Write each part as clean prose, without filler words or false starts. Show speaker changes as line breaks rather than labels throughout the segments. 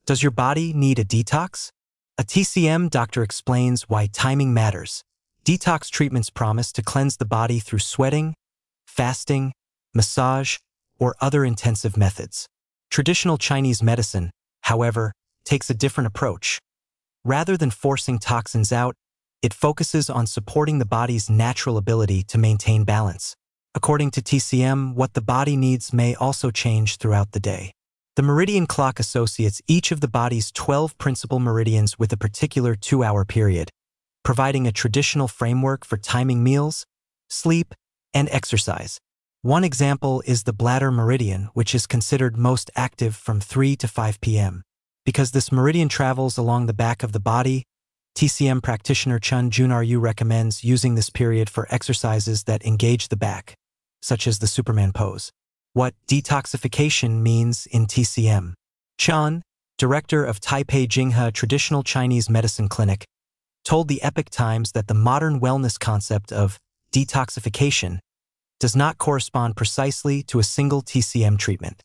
Does your body need a detox? A TCM doctor explains why timing matters. Detox treatments promise to cleanse the body through sweating, fasting, massage, or other intensive methods. Traditional Chinese medicine, however, takes a different approach. Rather than forcing toxins out, it focuses on supporting the body's natural ability to maintain balance. According to TCM, what the body needs may also change throughout the day. The meridian clock associates each of the body's 12 principal meridians with a particular 2-hour period, providing a traditional framework for timing meals, sleep, and exercise. One example is the bladder meridian, which is considered most active from 3 to 5 p.m. Because this meridian travels along the back of the body, TCM practitioner Chun Junryu recommends using this period for exercises that engage the back, such as the Superman pose. What detoxification means in TCM. Chun, director of Taipei Jinghe Traditional Chinese Medicine Clinic, told the Epoch Times that the modern wellness concept of detoxification does not correspond precisely to a single TCM treatment.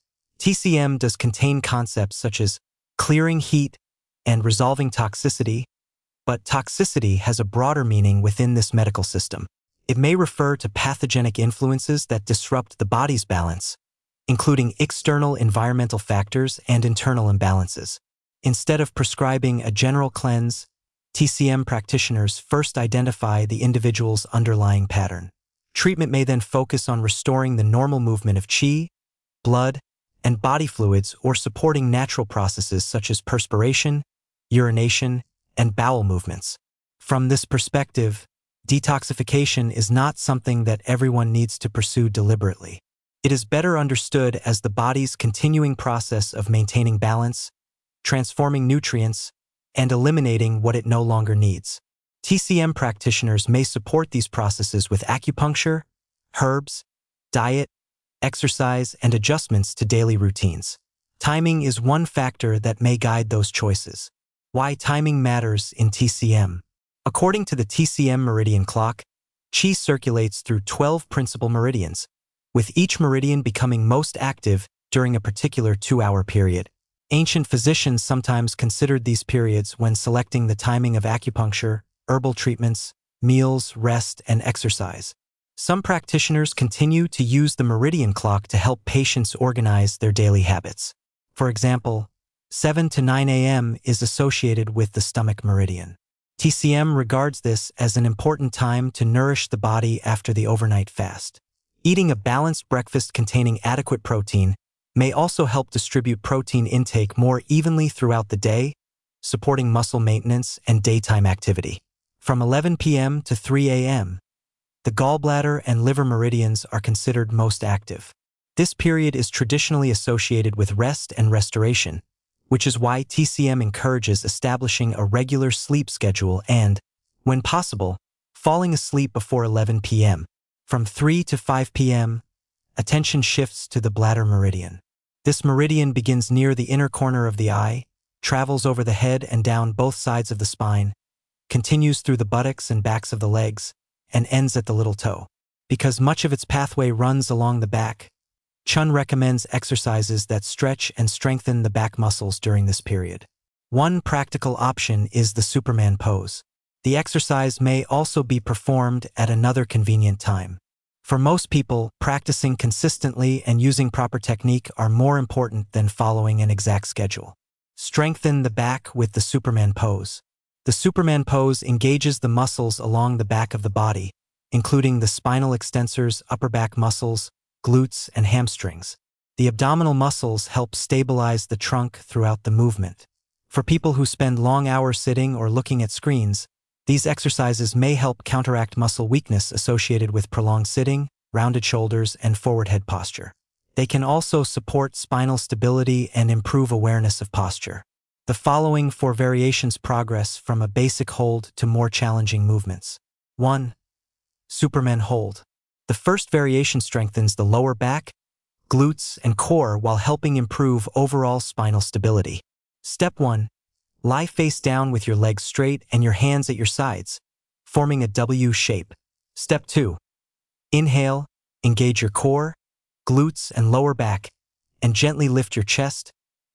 TCM does contain concepts such as clearing heat and resolving toxicity, but toxicity has a broader meaning within this medical system. It may refer to pathogenic influences that disrupt the body's balance, including external environmental factors and internal imbalances. Instead of prescribing a general cleanse, TCM practitioners first identify the individual's underlying pattern. Treatment may then focus on restoring the normal movement of qi, blood, and body fluids or supporting natural processes such as perspiration, urination, and bowel movements. From this perspective, detoxification is not something that everyone needs to pursue deliberately. It is better understood as the body's continuing process of maintaining balance, transforming nutrients, and eliminating what it no longer needs. TCM practitioners may support these processes with acupuncture, herbs, diet, exercise, and adjustments to daily routines. Timing is one factor that may guide those choices. Why timing matters in TCM. According to the TCM meridian clock, qi circulates through 12 principal meridians, with each meridian becoming most active during a particular 2-hour period. Ancient physicians sometimes considered these periods when selecting the timing of acupuncture, herbal treatments, meals, rest, and exercise. Some practitioners continue to use the meridian clock to help patients organize their daily habits. For example, 7 to 9 a.m. is associated with the stomach meridian. TCM regards this as an important time to nourish the body after the overnight fast. Eating a balanced breakfast containing adequate protein may also help distribute protein intake more evenly throughout the day, supporting muscle maintenance and daytime activity. From 11 p.m. to 3 a.m., the gallbladder and liver meridians are considered most active. This period is traditionally associated with rest and restoration, which is why TCM encourages establishing a regular sleep schedule and, when possible, falling asleep before 11 p.m. From 3 to 5 p.m., attention shifts to the bladder meridian. This meridian begins near the inner corner of the eye, travels over the head and down both sides of the spine, continues through the buttocks and backs of the legs, and ends at the little toe. Because much of its pathway runs along the back, Chun recommends exercises that stretch and strengthen the back muscles during this period. One practical option is the Superman pose. The exercise may also be performed at another convenient time. For most people, practicing consistently and using proper technique are more important than following an exact schedule. Strengthen the back with the Superman pose. The Superman pose engages the muscles along the back of the body, including the spinal extensors, upper back muscles, glutes, and hamstrings. The abdominal muscles help stabilize the trunk throughout the movement. For people who spend long hours sitting or looking at screens, these exercises may help counteract muscle weakness associated with prolonged sitting, rounded shoulders, and forward head posture. They can also support spinal stability and improve awareness of posture. The following 4 variations progress from a basic hold to more challenging movements. 1. Superman hold. The first variation strengthens the lower back, glutes, and core while helping improve overall spinal stability. Step 1. Lie face down with your legs straight and your hands at your sides, forming a W shape. Step 2. Inhale, engage your core, glutes, and lower back, and gently lift your chest,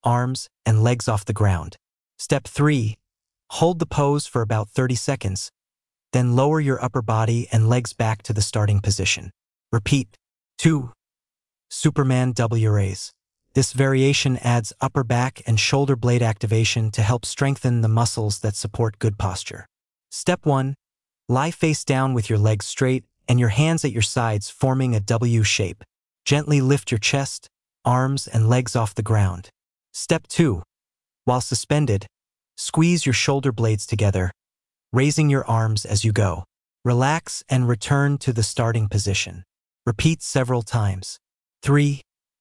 arms, and legs off the ground. Step 3. Hold the pose for about 30 seconds, then lower your upper body and legs back to the starting position. Repeat. 2. Superman W raise. This variation adds upper back and shoulder blade activation to help strengthen the muscles that support good posture. Step 1. Lie face down with your legs straight and your hands at your sides forming a W shape. Gently lift your chest, arms, and legs off the ground. Step 2. While suspended, squeeze your shoulder blades together, raising your arms as you go. Relax and return to the starting position. Repeat several times. 3.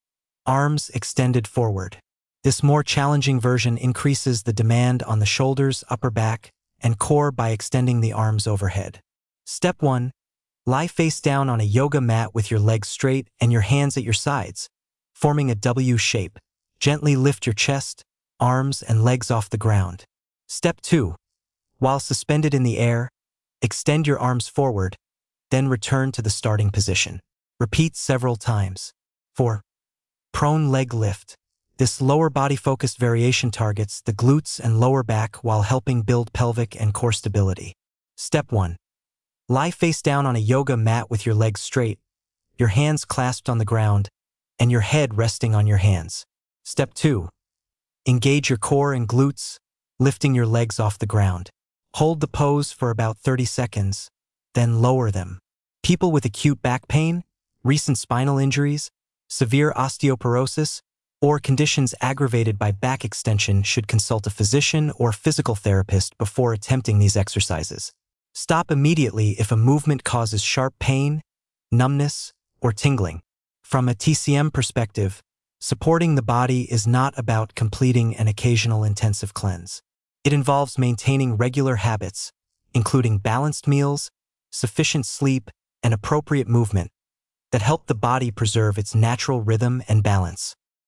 Arms extended forward. This more challenging version increases the demand on the shoulders, upper back, and core by extending the arms overhead. Step 1. Lie face down on a yoga mat with your legs straight and your hands at your sides, forming a W shape. Gently lift your chest, arms, and legs off the ground. Step 2. While suspended in the air, extend your arms forward, then return to the starting position. Repeat several times. 4. Prone leg lift. This lower body-focused variation targets the glutes and lower back while helping build pelvic and core stability. Step 1. Lie face down on a yoga mat with your legs straight, your hands clasped on the ground, and your head resting on your hands. Step 2. Engage your core and glutes, lifting your legs off the ground. Hold the pose for about 30 seconds, then lower them. People with acute back pain, recent spinal injuries, severe osteoporosis, or conditions aggravated by back extension should consult a physician or physical therapist before attempting these exercises. Stop immediately if a movement causes sharp pain, numbness, or tingling. From a TCM perspective, supporting the body is not about completing an occasional intensive cleanse. It involves maintaining regular habits, including balanced meals, sufficient sleep, and appropriate movement, that help the body preserve its natural rhythm and balance.